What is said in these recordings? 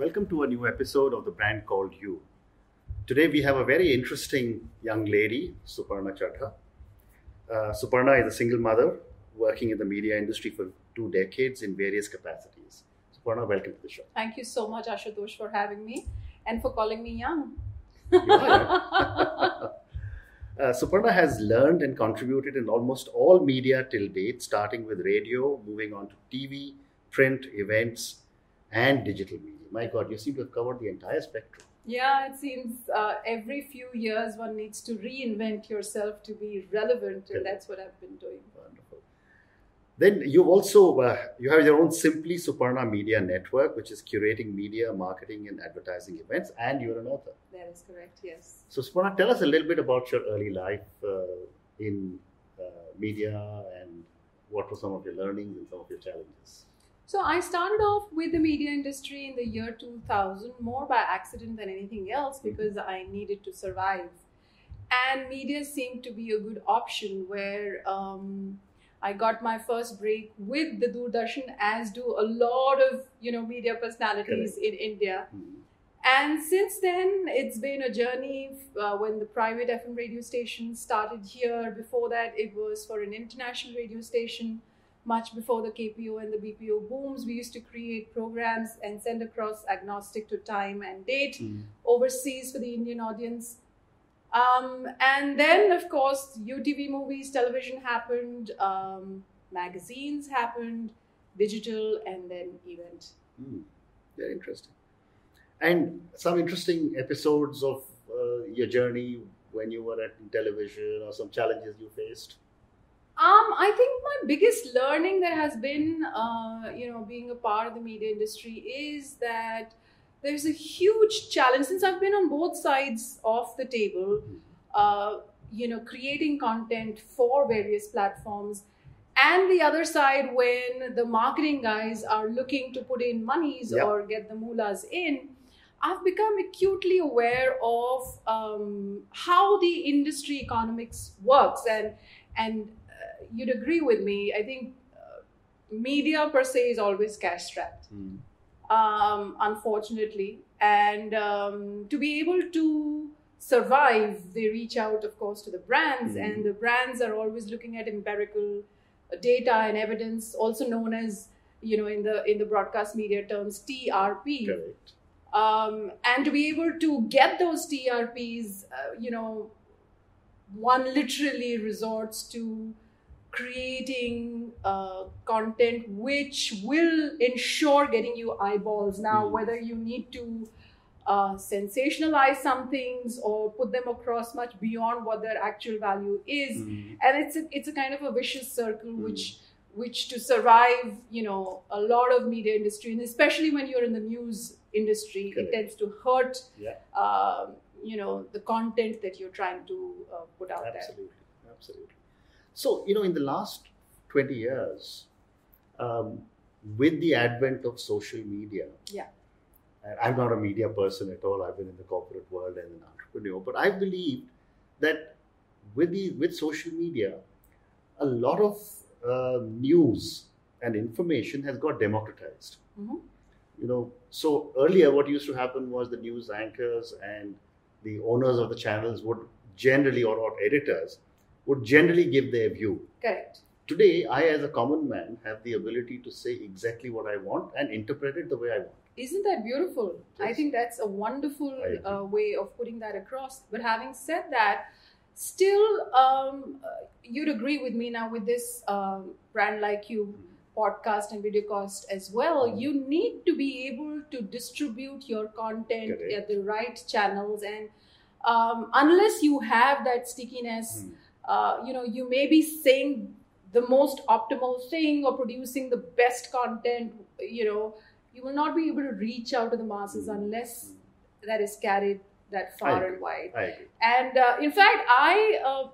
welcome to a new episode of The Brand Called You. Today we have a very interesting young lady, Suparna Chadha. Suparna is a single mother working in the media industry for 2 decades in various capacities. Suparna, welcome to the show. Thank you so much, Ashutosh, for having me and for calling me young. You are. Suparna has learned and contributed in almost all media till date, starting with radio, moving on to TV, print, events, and digital media. My God, you seem to have covered the entire spectrum. Yeah, it seems every few years one needs to reinvent yourself to be relevant, and that's what I've been doing. Wonderful. Then you also you have your own Simply Suparna Media Network, which is curating media, marketing, and advertising events, and you're an author. That is correct, yes. So Suparna, tell us a little bit about your early life in media, and what were some of your learnings and some of your challenges. So I started off with the media industry in the year 2000, more by accident than anything else, because I needed to survive. And media seemed to be a good option where I got my first break with the Doordarshan, as do a lot of media personalities in India. And since then, it's been a journey. When the private FM radio station started here, before that, it was for an international radio station. Much before the KPO and the BPO booms, we used to create programs and send across agnostic to time and date overseas for the Indian audience. And then, of course, UTV movies, television happened, magazines happened, digital, and then event. Very interesting. And some interesting episodes of your journey when you were at television, or some challenges you faced? I think my biggest learning that has been, being a part of the media industry is that there's a huge challenge, since I've been on both sides of the table, creating content for various platforms, and the other side when the marketing guys are looking to put in monies or get the moolahs in. I've become acutely aware of how the industry economics works, and you'd agree with me. I think media per se is always cash strapped, unfortunately. And to be able to survive, they reach out, of course, to the brands, and the brands are always looking at empirical data and evidence, also known as, in the broadcast media terms, TRP. Correct. And to be able to get those TRPs, one literally resorts to creating content which will ensure getting you eyeballs. Now, whether you need to sensationalize some things or put them across much beyond what their actual value is, and it's a kind of a vicious circle which to survive, a lot of media industry, and especially when you're in the news industry, it tends to hurt the content that you're trying to put out there. Absolutely. So, in the last 20 years, with the advent of social media, and I'm not a media person at all, I've been in the corporate world as an entrepreneur, but I believe that with social media, a lot of news and information has got democratized. So earlier what used to happen was the news anchors and the owners of the channels would generally, or editors, would generally give their view. Correct. Today, I as a common man have the ability to say exactly what I want and interpret it the way I want. Isn't that beautiful? Yes. I think that's a wonderful way of putting that across. But having said that, still, you'd agree with me now with this Brand Like You podcast and videocast as well. You need to be able to distribute your content at the right channels, and unless you have that stickiness, you may be saying the most optimal thing or producing the best content, you will not be able to reach out to the masses unless that is carried that far and wide. I agree. And in fact, I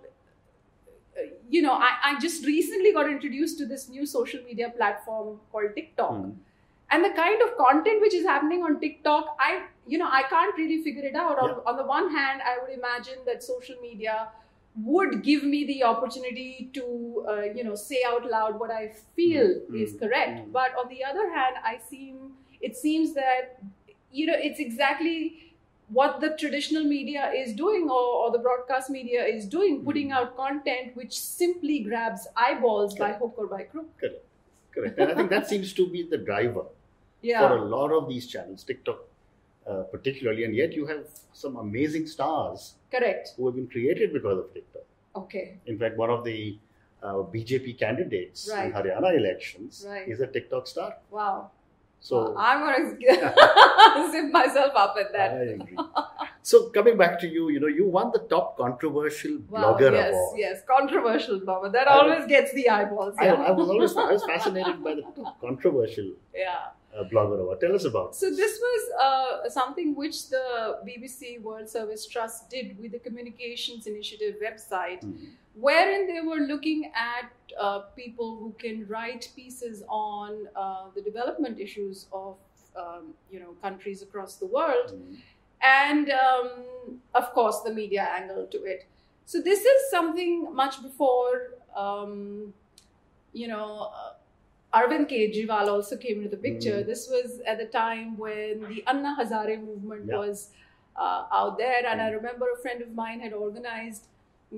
just recently got introduced to this new social media platform called TikTok. And the kind of content which is happening on TikTok, I can't really figure it out. On the one hand, I would imagine that social media would give me the opportunity to, say out loud what I feel is correct. But on the other hand, it seems that it's exactly what the traditional media is doing, or the broadcast media is doing, putting out content which simply grabs eyeballs by hook or by crook. Correct. And I think that seems to be the driver for a lot of these channels, TikTok particularly, and yet you have some amazing stars who have been created because of TikTok. Okay. In fact, one of the BJP candidates in Haryana elections is a TikTok star. Wow. So I'm going to zip myself up at that. I agree. So coming back to you, you won the top controversial blogger award. Yes, controversial blogger. That always gets the eyeballs. I was fascinated by the top controversial blogger award. Tell us about. So this was something which the BBC World Service Trust did with the Communications Initiative website, wherein they were looking at people who can write pieces on the development issues of countries across the world, and of course the media angle to it. So this is something much before Arvind Kejriwal also came into the picture. This was at the time when the Anna Hazare movement was out there, and I remember a friend of mine had organized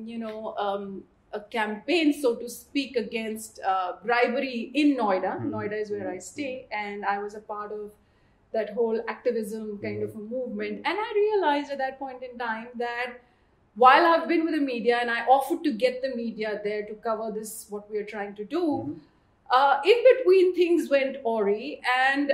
a campaign, so to speak, against bribery in Noida. Noida is where I stay, and I was a part of that whole activism kind of a movement. And I realized at that point in time that while I've been with the media and I offered to get the media there to cover this, what we are trying to do, in between things went awry, and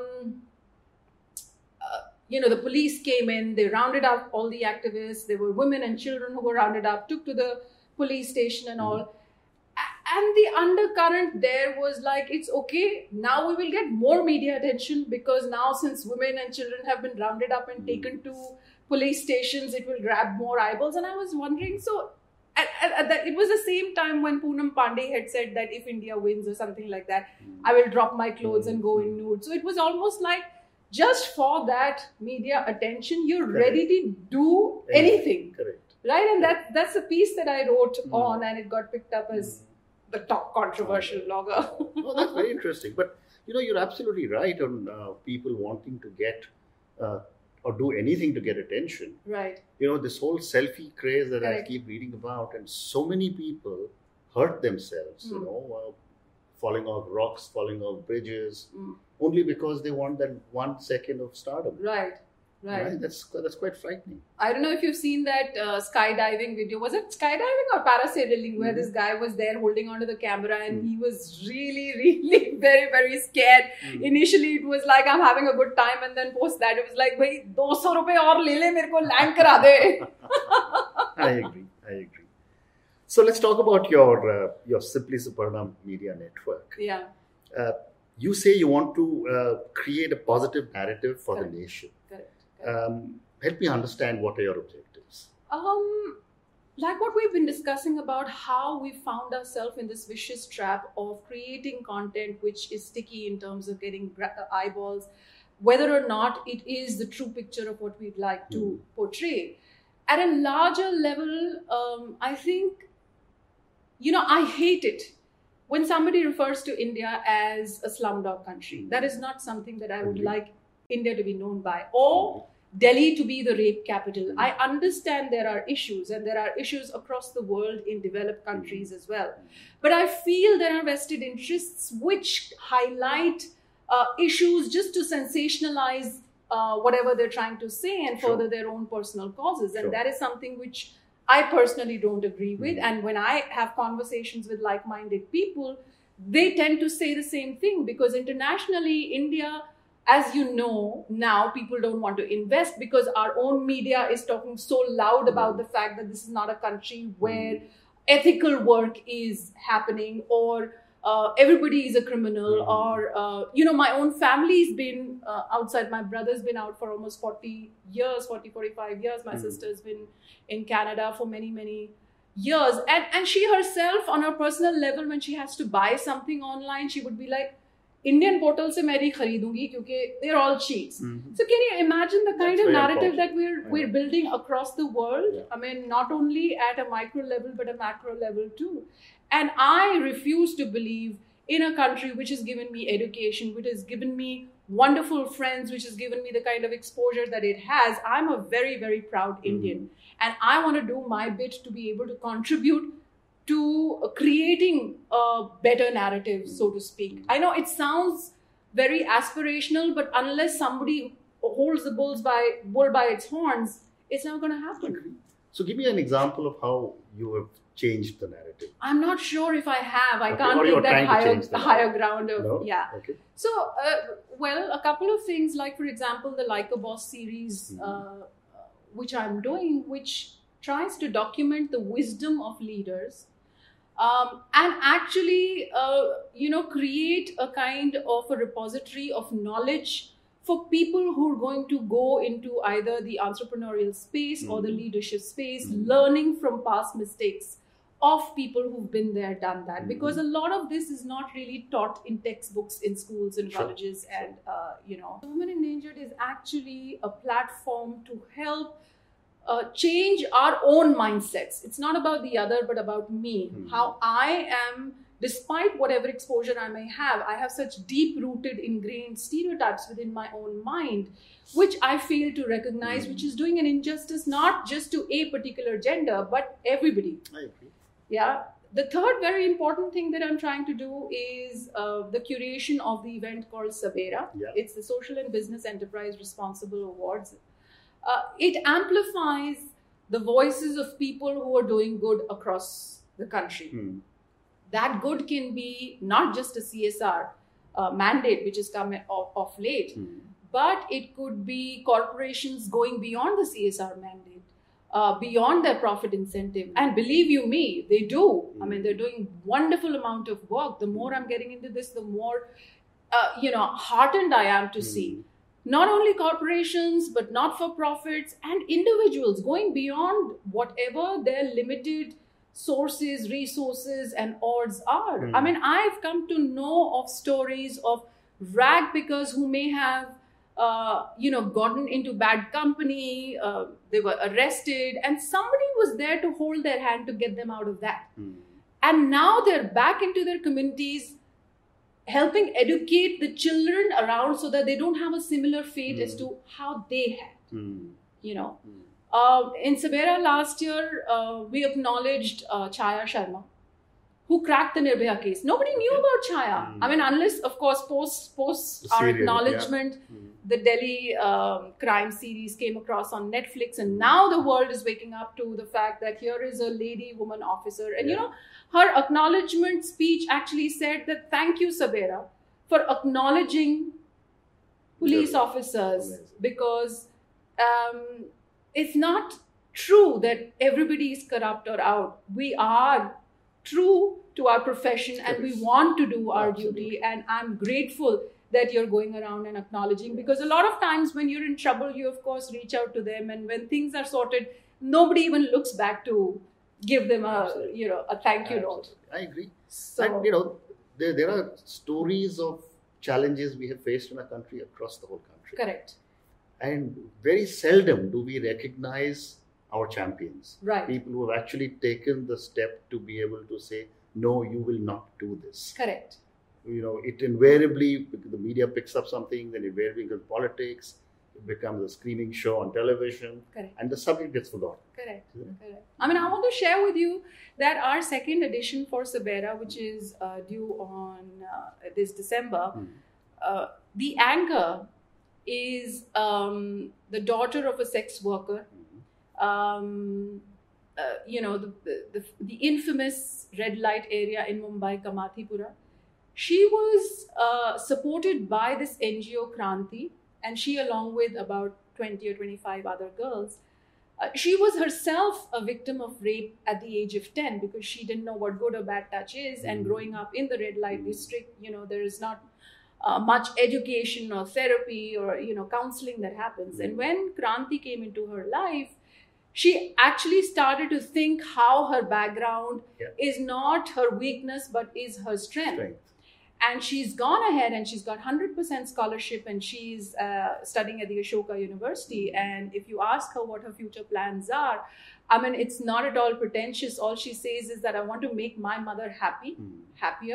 the police came in, they rounded up all the activists. There were women and children who were rounded up, took to the police station and all. And the undercurrent there was like, it's okay, now we will get more media attention, because now since women and children have been rounded up and taken to police stations, it will grab more eyeballs. And I was wondering, so it was the same time when Poonam Pandey had said that if India wins or something like that, I will drop my clothes and go in nude. So it was almost like, just for that media attention, you're ready to do anything. Right? And that's a piece that I wrote on, and it got picked up as the top controversial blogger. Oh, that's very interesting. But, you're absolutely right on people wanting to get or do anything to get attention. Right. This whole selfie craze that I keep reading about, and so many people hurt themselves, falling off rocks, falling off bridges, only because they want that 1 second of stardom. Right. That's quite frightening. I don't know if you've seen that skydiving video. Was it skydiving or parasailing, where this guy was there holding onto the camera, and he was really, really very, very scared. Initially, it was like, I'm having a good time, and then post that, it was like, bhai, 200 rupees aur le le, mere ko land kara de. I agree. So let's talk about your Simply Suparna Media Network. Yeah. You say you want to create a positive narrative for the nation. Correct. Help me understand, what are your objectives? Like what we've been discussing about how we found ourselves in this vicious trap of creating content which is sticky in terms of getting eyeballs, whether or not it is the true picture of what we'd like to portray. At a larger level, I think, I hate it when somebody refers to India as a slumdog country. That is not something that I would like India to be known by, or Delhi to be the rape capital. I understand there are issues, and there are issues across the world in developed countries as well. But I feel there are vested interests which highlight issues just to sensationalize whatever they're trying to say and further their own personal causes. And that is something which I personally don't agree with. And when I have conversations with like-minded people, they tend to say the same thing, because internationally, India, as you know, now people don't want to invest because our own media is talking so loud about the fact that this is not a country where ethical work is happening, or everybody is a criminal, or, my own family's been outside. My brother's been out for almost 45 years. My sister's been in Canada for many, many years. And she herself, on her personal level, when she has to buy something online, she would be like, Indian portal se main kharidungi kyunki they're all cheats. So can you imagine the kind of narrative that we're building across the world? I mean, not only at a micro level, but a macro level too. And I refuse to believe in a country which has given me education, which has given me wonderful friends, which has given me the kind of exposure that it has, I'm a very, very proud Indian. And I want to do my bit to be able to contribute to creating a better narrative, so to speak. I know it sounds very aspirational, but unless somebody holds the bull by its horns, it's not going to happen. So give me an example of how you have changed the narrative. I'm not sure if I have. I can't take that higher ground of, no? Yeah. Okay. So, well, a couple of things, like, for example, the Like a Boss series, which I'm doing, which tries to document the wisdom of leaders, and actually, create a kind of a repository of knowledge for people who are going to go into either the entrepreneurial space or the leadership space, learning from past mistakes of people who've been there, done that. Because a lot of this is not really taught in textbooks in schools and colleges. And, Women Endangered is actually a platform to help change our own mindsets. It's not about the other, but about me. How I am, despite whatever exposure I may have, I have such deep-rooted, ingrained stereotypes within my own mind, which I fail to recognize, which is doing an injustice not just to a particular gender, but everybody. I agree. Yeah. The third very important thing that I'm trying to do is the curation of the event called Sabera. Yeah. It's the Social and Business Enterprise Responsible Awards. It amplifies the voices of people who are doing good across the country. That good can be not just a CSR mandate, which has come off late, but it could be corporations going beyond the CSR mandate, beyond their profit incentive. And believe you me, they do. I mean, they're doing wonderful amount of work. The more I'm getting into this, the more, heartened I am to see. Not only corporations, but not-for-profits and individuals going beyond whatever their limited sources, resources, and odds are. I mean, I've come to know of stories of rag pickers who may have, gotten into bad company, they were arrested, and somebody was there to hold their hand to get them out of that. And now they're back into their communities, helping educate the children around so that they don't have a similar fate as to how they had, In Sabera last year, we acknowledged Chaya Sharma, who cracked the Nirbhaya case. Nobody knew about Chaya. I mean, unless, of course, post our acknowledgement, the Delhi crime series came across on Netflix, and now the world is waking up to the fact that here is a woman officer. And, her acknowledgement speech actually said that, thank you, Sabera, for acknowledging police officers, because it's not true that everybody is corrupt or out. We are true to our profession and we want to do our duty. And I'm grateful that you're going around and acknowledging, because a lot of times when you're in trouble, you of course reach out to them. And when things are sorted, nobody even looks back to give them a thank you note. I agree. So, and there are stories of challenges we have faced in our country across the whole country. Correct. And very seldom do we recognize our champions. Right. People who have actually taken the step to be able to say, no, you will not do this. Correct. It invariably, the media picks up something, then invariably becomes politics. It becomes a screaming show on television. Correct. And the subject gets forgotten. Correct. I mean, I want to share with you that our second edition for Sabera, which is due on this December, the anchor is the daughter of a sex worker. The infamous red light area in Mumbai, Kamathipura. She was supported by this NGO Kranti, and she, along with about 20 or 25 other girls, she was herself a victim of rape at the age of 10 because she didn't know what good or bad touch is. And growing up in the red light district, there is not much education or therapy or, counseling that happens. And when Kranti came into her life, she actually started to think how her background is not her weakness, but is her strength. And she's gone ahead and she's got 100% scholarship, and she's studying at the Ashoka University. And if you ask her what her future plans are, I mean, it's not at all pretentious. All she says is that I want to make my mother happier,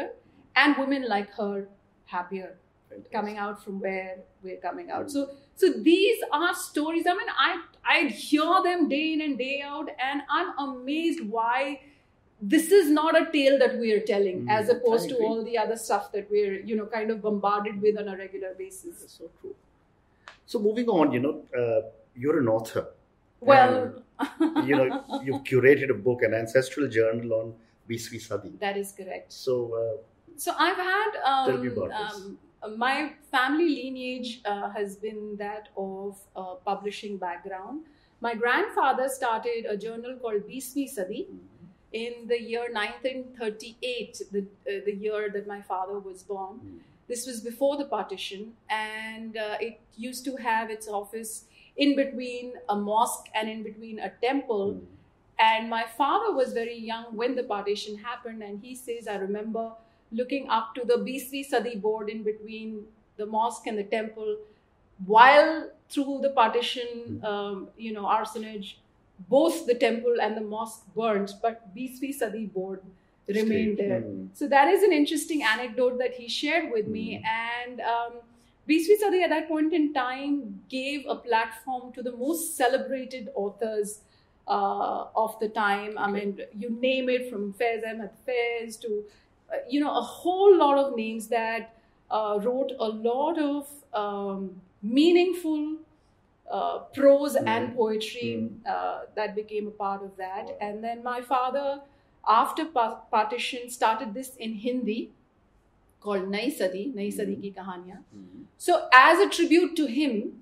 and women like her happier. Fantastic. Coming out from where we're coming out. So these are stories. I mean, I hear them day in and day out, and I'm amazed why this is not a tale that we are telling, as opposed to all the other stuff that we're, kind of bombarded with on a regular basis. That's so true. So moving on, you're an author. Well, and, you've curated a book, an ancestral journal on 20वीं सदी. That is correct. So I've had tell me about this. My family lineage has been that of a publishing background. My grandfather started a journal called 20वीं सदी in the year 1938, the year that my father was born. This was before the partition, and it used to have its office in between a mosque and in between a temple. And my father was very young when the partition happened, and he says, I remember looking up to the 20वीं सदी board in between the mosque and the temple, while through the partition, arsonage, both the temple and the mosque burned, but 20वीं सदी board remained there. So that is an interesting anecdote that he shared with me. And 20वीं सदी at that point in time gave a platform to the most celebrated authors of the time. I mean, you name it, from Faiz Ahmed Faiz to a whole lot of names that wrote a lot of meaningful prose and poetry that became a part of that. Wow. And then my father, after partition, started this in Hindi called Nai Sadi Ki Kahaniyan. So as a tribute to him,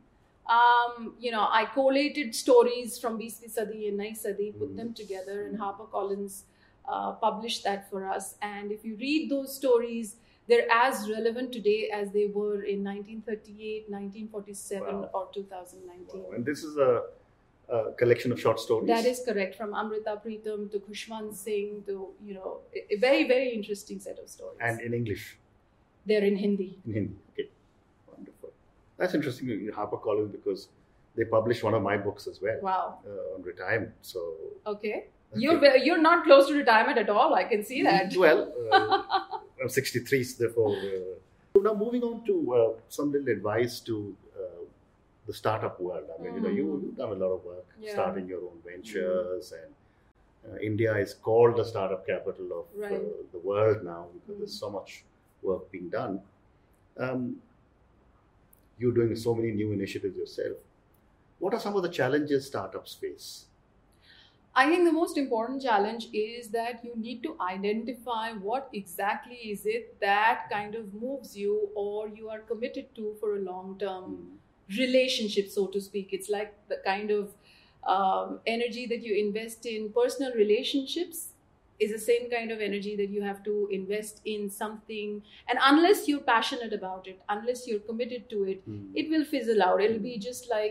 I collated stories from 20वीं सदी and Nai Sadi, put them together, and HarperCollins published that for us. And if you read those stories, they're as relevant today as they were in 1938, 1947, or 2019. Wow. And this is a collection of short stories? That is correct. From Amrita Pritam to Khushwant Singh to, a very, very interesting set of stories. And in English? They're in Hindi. In Hindi, okay. Wonderful. That's interesting, HarperCollins, because they published one of my books as well. Wow. On retirement, so... Okay. You're not close to retirement at all, I can see that. Well, I'm 63, so therefore... now moving on to some little advice to the startup world. I mean, you've done a lot of work starting your own ventures, and India is called the startup capital of the world now, because there's so much work being done. You're doing so many new initiatives yourself. What are some of the challenges startups face? I think the most important challenge is that you need to identify what exactly is it that kind of moves you or you are committed to for a long-term relationship, so to speak. It's like the kind of energy that you invest in personal relationships is the same kind of energy that you have to invest in something. And unless you're passionate about it, unless you're committed to it, it will fizzle out. It'll be just like,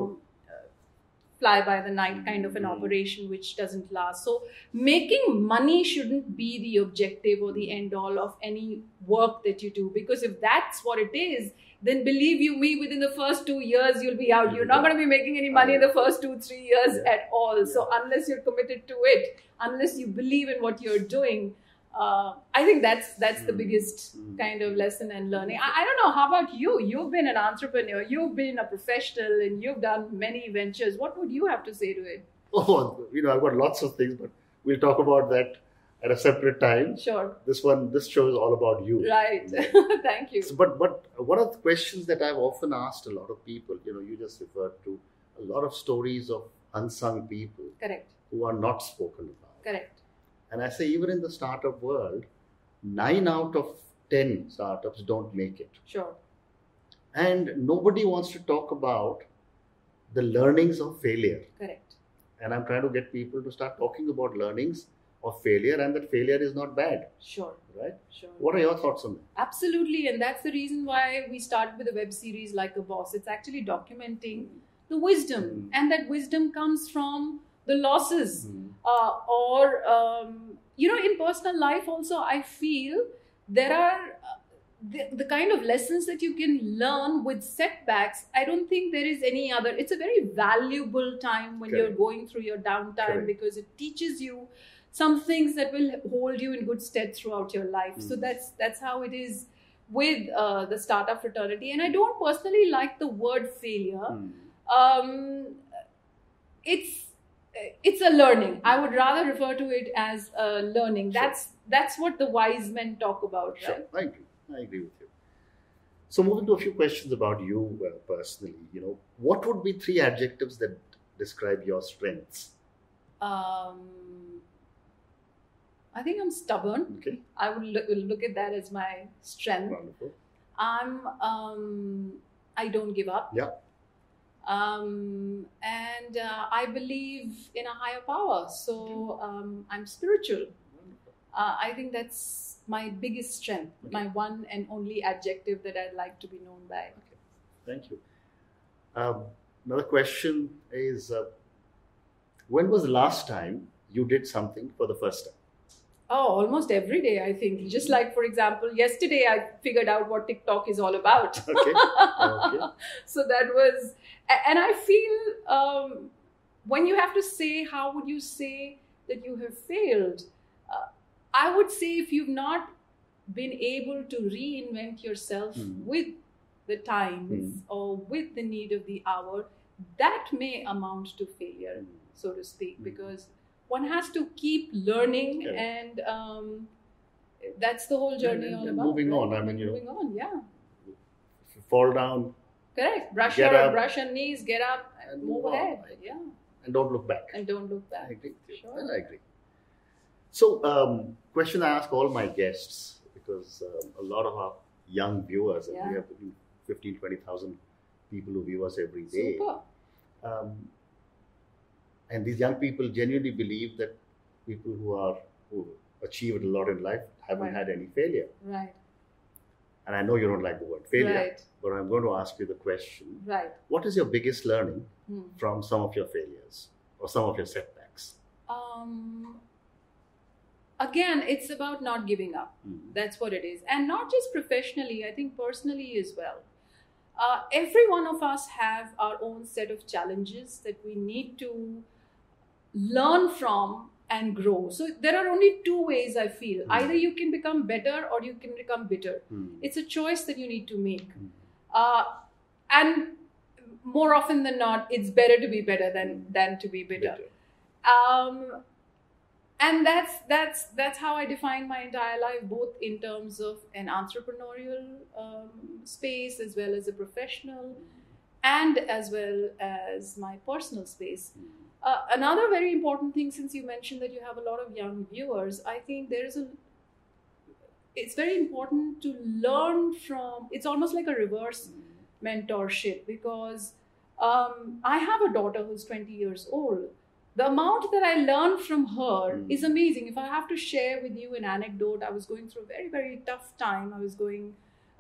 fly by the night kind of an operation which doesn't last. So making money shouldn't be the objective or the end all of any work that you do, because if that's what it is, then believe you me, within the first 2 years you'll be out. You're not going to be making any money in the first 2-3 years at all. So unless you're committed to it, unless you believe in what you're doing, I think that's the biggest kind of lesson and learning. I don't know, how about you? You've been an entrepreneur, you've been a professional, and you've done many ventures. What would you have to say to it? Oh, I've got lots of things, but we'll talk about that at a separate time. Sure. This show is all about you. Right. Thank you. So, but one of the questions that I've often asked a lot of people, you just referred to a lot of stories of unsung people. Correct. Who are not spoken about. Correct. And I say, even in the startup world, 9 out of 10 startups don't make it. Sure. And nobody wants to talk about the learnings of failure. Correct. And I'm trying to get people to start talking about learnings of failure, and that failure is not bad. Sure. Right? Sure. What are your thoughts on that? Absolutely. And that's the reason why we started with a web series like A Boss. It's actually documenting the wisdom. And that wisdom comes from the losses. In personal life also, I feel there are the kind of lessons that you can learn with setbacks. I don't think there is any other. It's a very valuable time when you're going through your downtime, because it teaches you some things that will hold you in good stead throughout your life. So that's how it is with the startup fraternity. And I don't personally like the word failure. It's a learning. I would rather refer to it as a learning. Sure. That's what the wise men talk about, Sure. right? I agree with you. So moving to a few questions about you personally, what would be 3 adjectives that describe your strengths? I think I'm stubborn. Okay. I would look at that as my strength. Wonderful. I don't give up. Yeah. And I believe in a higher power. So I'm spiritual. I think that's my biggest strength, my one and only adjective that I'd like to be known by. Okay. Thank you. Another question is, when was the last time you did something for the first time? Oh, almost every day, I think. Just like, for example, yesterday I figured out what TikTok is all about. Okay. So that was, and I feel when you have to say, how would you say that you have failed? I would say if you've not been able to reinvent yourself with the times or with the need of the hour, that may amount to failure, so to speak, because one has to keep learning, and that's the whole journey all about. Moving on. Moving on, yeah. If you fall down, correct. Brush your knees, get up, and move ahead. Yeah. And don't look back. I agree. Sure. I agree. So, question I ask all my guests, because a lot of our young viewers, and we have 15,000-20,000 people who view us every day. Super. And these young people genuinely believe that people who achieved a lot in life haven't had any failure. Right. And I know you don't like the word failure, right. But I'm going to ask you the question. Right. What is your biggest learning from some of your failures or some of your setbacks? Again, it's about not giving up. That's what it is. And not just professionally, I think personally as well. Every one of us have our own set of challenges that we need to learn from and grow. So there are only 2 ways, I feel. Either you can become better or you can become bitter. It's a choice that you need to make. And more often than not, it's better to be better than to be bitter. And that's how I define my entire life, both in terms of an entrepreneurial space as well as a professional, and as well as my personal space. Another very important thing, since you mentioned that you have a lot of young viewers, I think it's very important to learn from, it's almost like a reverse mentorship, because I have a daughter who's 20 years old. The amount that I learned from her is amazing. If I have to share with you an anecdote, I was going through a very, very tough time. I was going,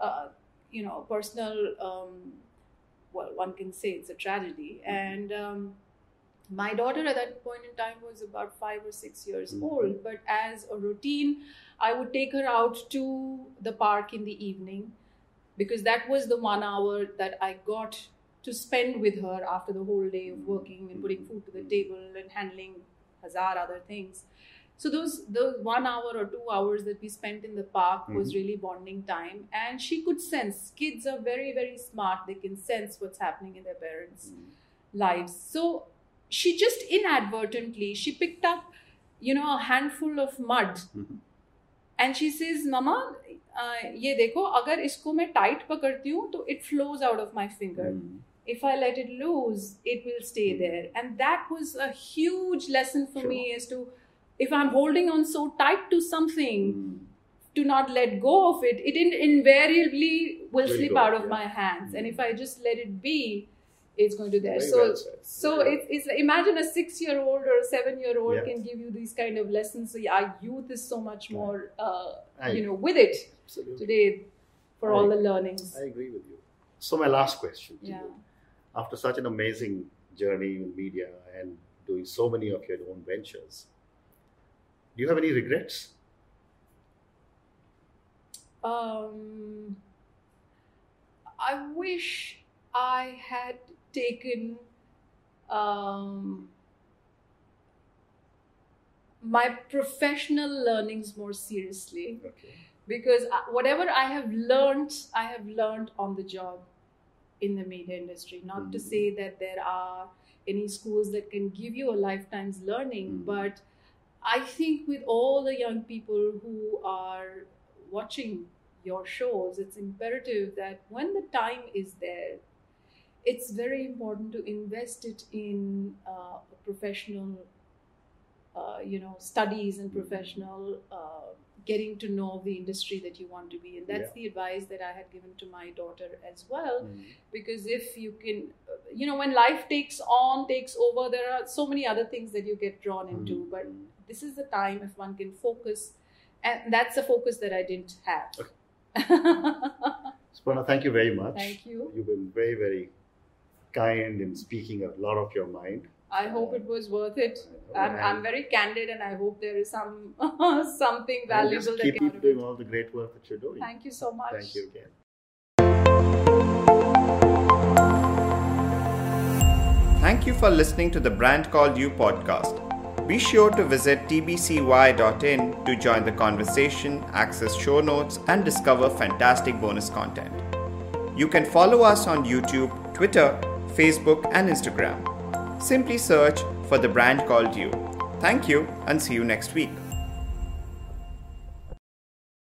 personal, well, one can say it's a tragedy. And my daughter at that point in time was about 5 or 6 years old. But as a routine, I would take her out to the park in the evening, because that was the 1 hour that I got to spend with her after the whole day of working and putting food to the table and handling 1,000 other things. So those 1 hour or 2 hours that we spent in the park was really bonding time. And she could sense, kids are very, very smart. They can sense what's happening in their parents' lives. So she just inadvertently, she picked up, a handful of mud. And she says, Mama, ये देखो, अगर इसको मैं tight पकड़ती हूँ, तो it flows out of my finger. If I let it loose, it will stay there. And that was a huge lesson for me as to, if I'm holding on so tight to something, to not let go of it, it invariably will slip out of my hands. And if I just let it be, it's going to there. So it's imagine a 6-year-old or a 7-year-old can give you these kind of lessons. So our youth is so much more, with it today for all the learnings. I agree with you. So my last question to you. After such an amazing journey in media and doing so many of your own ventures, do you have any regrets? I wish I had taken my professional learnings more seriously. Okay. Because whatever I have learned on the job in the media industry. Not to say that there are any schools that can give you a lifetime's learning, but I think with all the young people who are watching your shows, it's imperative that when the time is there, it's very important to invest it in professional studies and professional getting to know the industry that you want to be in. That's the advice that I had given to my daughter as well. Because if you can, when life takes over, there are so many other things that you get drawn into. But this is the time if one can focus. And that's a focus that I didn't have. Okay. Suparna, thank you very much. Thank you. You've been very, very kind in speaking a lot of your mind. I hope it was worth it. I'm very candid, and I hope there is something valuable just that keep doing all the great work that you're doing. Thank you so much. Thank you again. Thank you for listening to the Brand Called You podcast. Be sure to visit tbcy.in to join the conversation, access show notes, and discover fantastic bonus content. You can follow us on YouTube, Twitter, Facebook, and Instagram. Simply search for The Brand Called You. Thank you and see you next week.